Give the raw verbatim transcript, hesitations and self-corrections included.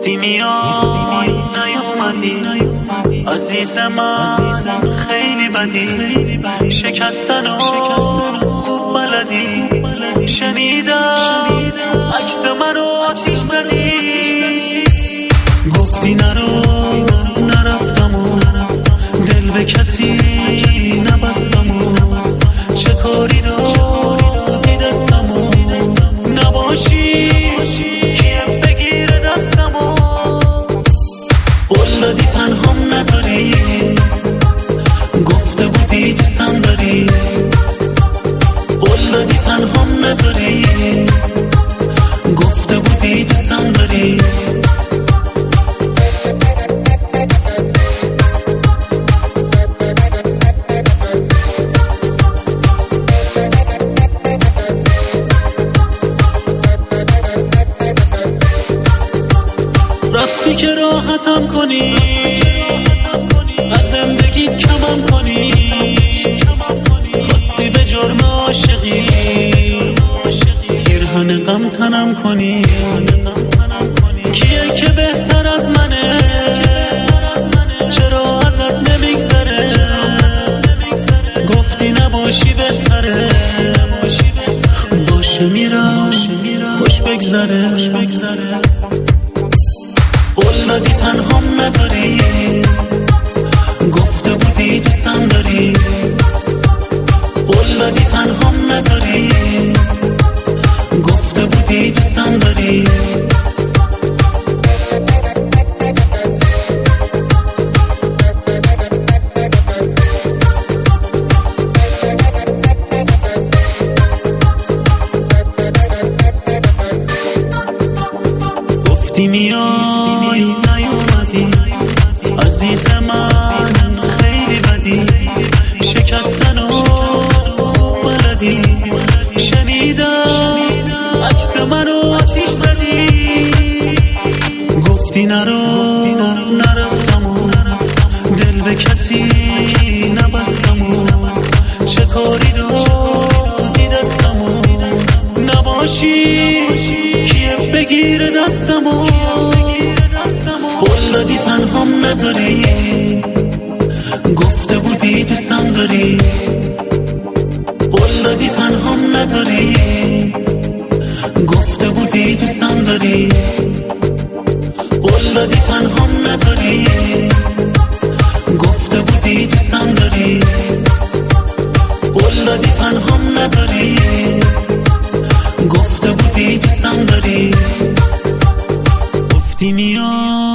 گفتی میای نیومدی عزیز من خیلی بدی شکستن و بلدی شنیدم عکس منو آتیش زدی گفتی نرو نرفتم و دل به کسی نبستم و چه کاری دادی دستم و نباشی کیم بگیره دستم و قلدی تنهام نذاری گفته بودی دوستم داری قلدی تنهام نذاری گفته بودی دوستم داری رفتی که راحتم کنی از زندگیت کمم کنی خواستی به جرم عاشقی پیرهن غم تنم کنی کیه که بهتر از منه چرا ازت نمیگذره گفتی نباشی بهتره باشه میرم خوش بگذره قلدی تنهام نذاری گفته بودی دوستم داری قلدی تنهام نذاری گفته بودی دوستم داری گفتی میای نیومدی عزیز من خیلی بدی شکستن و بلدی شنیدم عکس منو آتیش زدی گفتی نرو نرفتم و دل به کسی نبستم و چه کاری دادی دستم و نباشی کیه بگیره دستم و قلدی تنهام نذاری گفته بودی دوستم داری قلدی تنهام نذاری گفته بودی دوستم داری قلدی تنهام نذاری گفته بودی دوستم داری قلدی تنهام نذاری گفته بودی دوستم داری گفتی میای